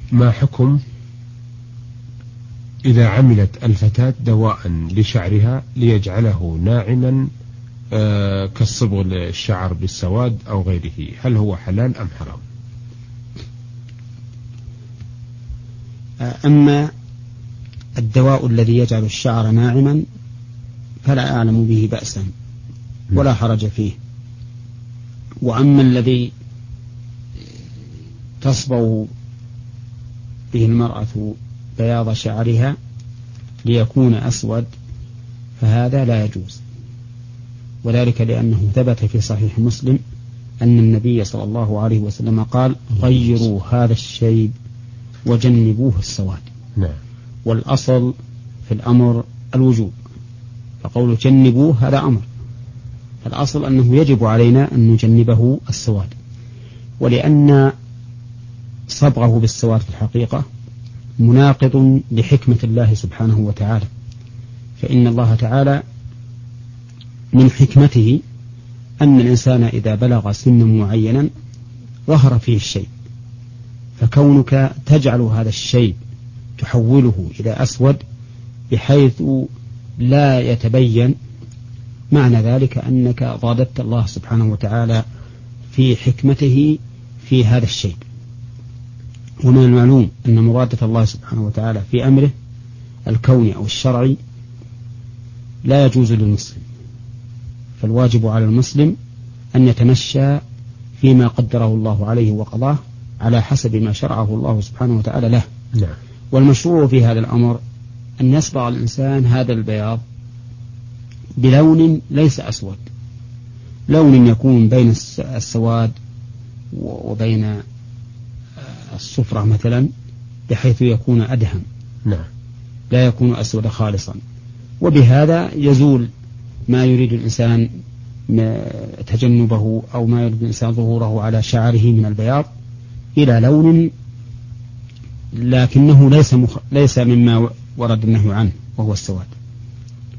ما حكم إذا عملت الفتاة دواء لشعرها ليجعله ناعما كالصبغ الشعر بالسواد أو غيره، هل هو حلال أم حرام؟ أما الدواء الذي يجعل الشعر ناعما فلا أعلم به بأسا ولا حرج فيه. وأما الذي تصبغ به المرأة بياض شعرها ليكون أسود فهذا لا يجوز، وذلك لأنه ثبت في صحيح مسلم أن النبي صلى الله عليه وسلم قال: غيروا هذا الشيب وجنبوه السواد. والأصل في الأمر الوجوب، فقول جنبوه هذا أمر، فالأصل أنه يجب علينا أن نجنبه السواد، ولأن صبغه بالسواد في الحقيقة مناقض لحكمة الله سبحانه وتعالى، فإن الله تعالى من حكمته أن الإنسان إذا بلغ سنا معينا ظهر فيه الشيء، فكونك تجعل هذا الشيء تحوله إلى أسود بحيث لا يتبين، معنى ذلك أنك ضادت الله سبحانه وتعالى في حكمته في هذا الشيء. ومن المعلوم أن مرادة الله سبحانه وتعالى في أمره الكوني أو الشرعي لا يجوز للمسلم، فالواجب على المسلم أن يتمشى فيما قدره الله عليه وقضاه على حسب ما شرعه الله سبحانه وتعالى له. والمشروع في هذا الأمر أن يصبغ الإنسان هذا البياض بلون ليس أسود، لون يكون بين السواد وبين الصفرة مثلا، بحيث يكون أدهم، لا يكون أسود خالصا، وبهذا يزول ما يريد الإنسان تجنبه أو ما يريد الإنسان ظهوره على شعره من البياض إلى لون لكنه ليس مما ورد النهي عنه وهو السواد.